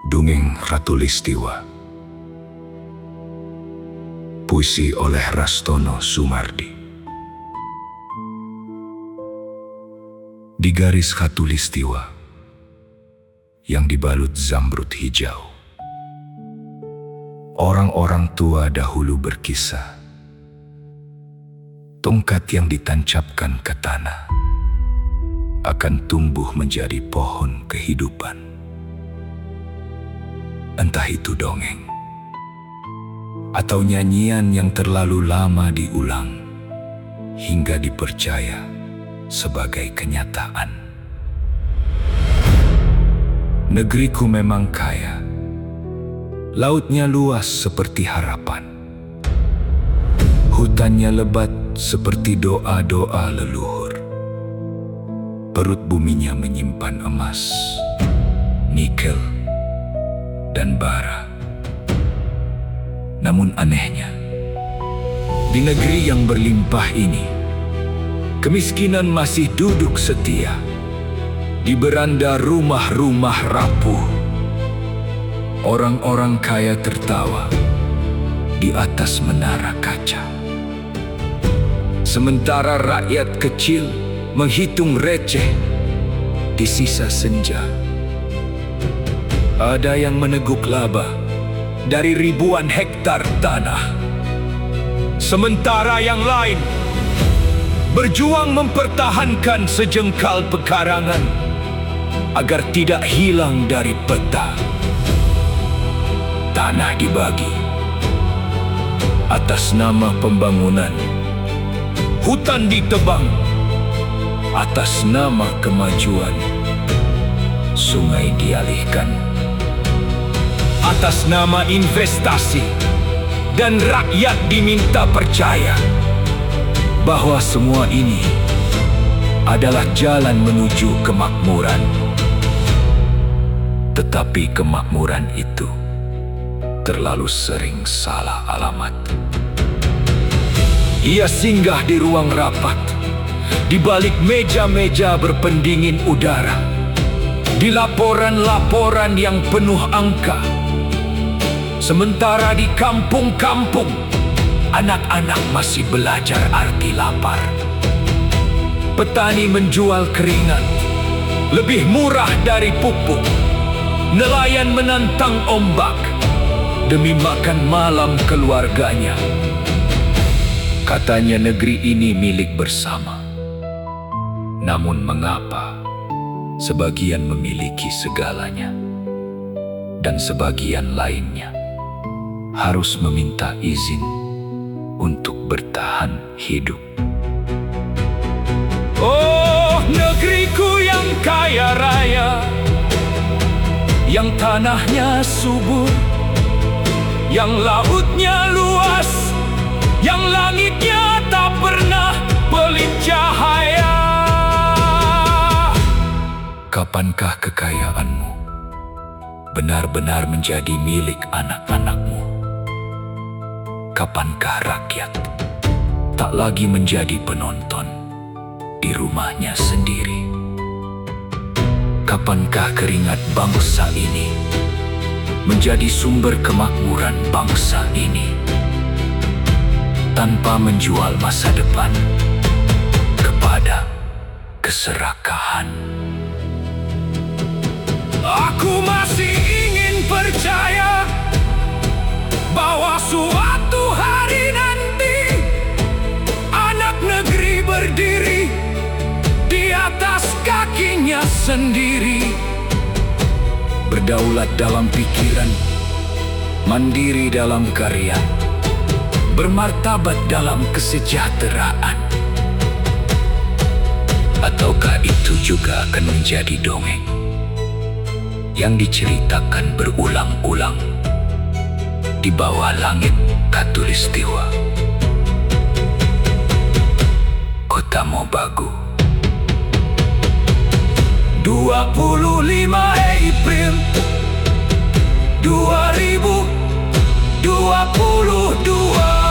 Dongeng Khatulistiwa. Puisi oleh Rastono Sumardi. Di garis khatulistiwa yang dibalut zamrud hijau, orang-orang tua dahulu berkisah. Tongkat yang ditancapkan ke tanah akan tumbuh menjadi pohon kehidupan. Entah itu dongeng atau nyanyian yang terlalu lama diulang hingga dipercaya sebagai kenyataan. Negeriku memang kaya, lautnya luas seperti harapan, hutannya lebat seperti doa-doa leluhur, perut buminya menyimpan emas, nikel, dan bara. Namun anehnya, di negeri yang berlimpah ini, kemiskinan masih duduk setia di beranda rumah-rumah rapuh. Orang-orang kaya tertawa di atas menara kaca, sementara rakyat kecil menghitung receh di sisa senja. Ada yang meneguk laba dari ribuan hektar tanah, sementara yang lain berjuang mempertahankan sejengkal pekarangan agar tidak hilang dari peta. Tanah dibagi atas nama pembangunan, hutan ditebang atas nama kemajuan, sungai dialihkan atas nama investasi, dan rakyat diminta percaya bahwa semua ini adalah jalan menuju kemakmuran. Tetapi kemakmuran itu terlalu sering salah alamat. Ia singgah di ruang rapat, di balik meja-meja berpendingin udara, di laporan-laporan yang penuh angka. Sementara di kampung-kampung, anak-anak masih belajar arti lapar. Petani menjual keringat lebih murah dari pupuk. Nelayan menantang ombak demi makan malam keluarganya. Katanya negeri ini milik bersama. Namun mengapa sebagian memiliki segalanya dan sebagian lainnya harus meminta izin untuk bertahan hidup? Oh, negeriku yang kaya raya, yang tanahnya subur, yang lautnya luas, yang langitnya tak pernah pelit cahaya. Kapankah kekayaanmu benar-benar menjadi milik anak-anakmu? Kapankah rakyat tak lagi menjadi penonton di rumahnya sendiri? Kapankah keringat bangsa ini menjadi sumber kemakmuran bangsa ini, tanpa menjual masa depan kepada keserakahan? Aku masih ingin percaya bahwa suatu hari nanti anak negeri berdiri di atas kakinya sendiri, berdaulat dalam pikiran, mandiri dalam karya, bermartabat dalam kesejahteraan. Ataukah itu juga akan menjadi dongeng yang diceritakan berulang-ulang di bawah langit khatulistiwa? Kota Mobagu, 25 April 2022.